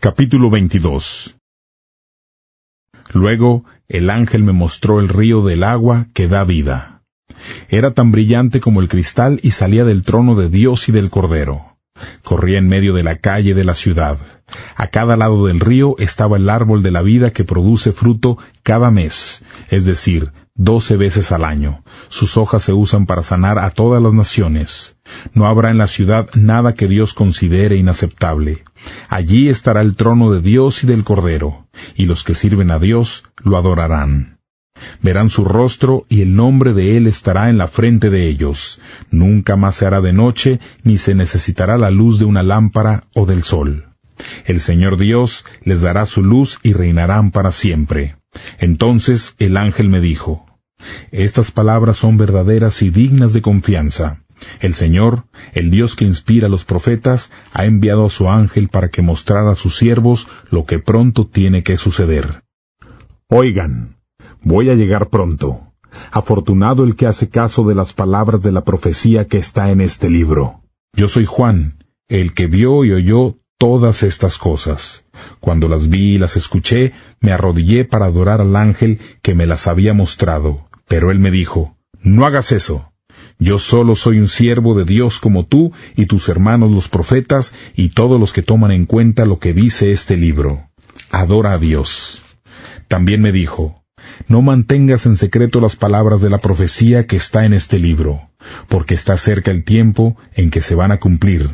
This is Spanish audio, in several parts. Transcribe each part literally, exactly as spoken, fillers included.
Capítulo veintidós. Luego el ángel me mostró el río del agua que da vida. Era tan brillante como el cristal y salía del trono de Dios y del Cordero. Corría en medio de la calle de la ciudad. A cada lado del río estaba el árbol de la vida que produce fruto cada mes, es decir, doce veces al año. Sus hojas se usan para sanar a todas las naciones. No habrá en la ciudad nada que Dios considere inaceptable. Allí estará el trono de Dios y del Cordero, y los que sirven a Dios lo adorarán. Verán su rostro y el nombre de Él estará en la frente de ellos. Nunca más se hará de noche, ni se necesitará la luz de una lámpara o del sol. El Señor Dios les dará su luz y reinarán para siempre. Entonces el ángel me dijo: Estas palabras son verdaderas y dignas de confianza. El Señor, el Dios que inspira a los profetas, ha enviado a su ángel para que mostrara a sus siervos lo que pronto tiene que suceder. Oigan, voy a llegar pronto. Afortunado el que hace caso de las palabras de la profecía que está en este libro. Yo soy Juan, el que vio y oyó todas estas cosas. Cuando las vi y las escuché, me arrodillé para adorar al ángel que me las había mostrado. Pero él me dijo: No hagas eso. Yo solo soy un siervo de Dios como tú y tus hermanos los profetas y todos los que toman en cuenta lo que dice este libro. Adora a Dios. También me dijo: No mantengas en secreto las palabras de la profecía que está en este libro, porque está cerca el tiempo en que se van a cumplir.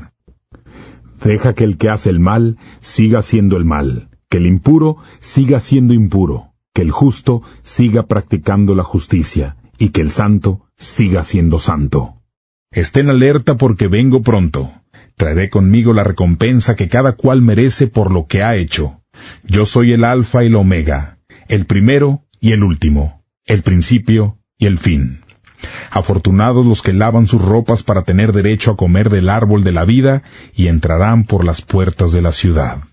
Deja que el que hace el mal siga haciendo el mal, que el impuro siga siendo impuro, que el justo siga practicando la justicia, y que el santo siga siendo santo. Estén alerta porque vengo pronto. Traeré conmigo la recompensa que cada cual merece por lo que ha hecho. Yo soy el Alfa y el Omega, el primero y el último, el principio y el fin. Afortunados los que lavan sus ropas para tener derecho a comer del árbol de la vida y entrarán por las puertas de la ciudad.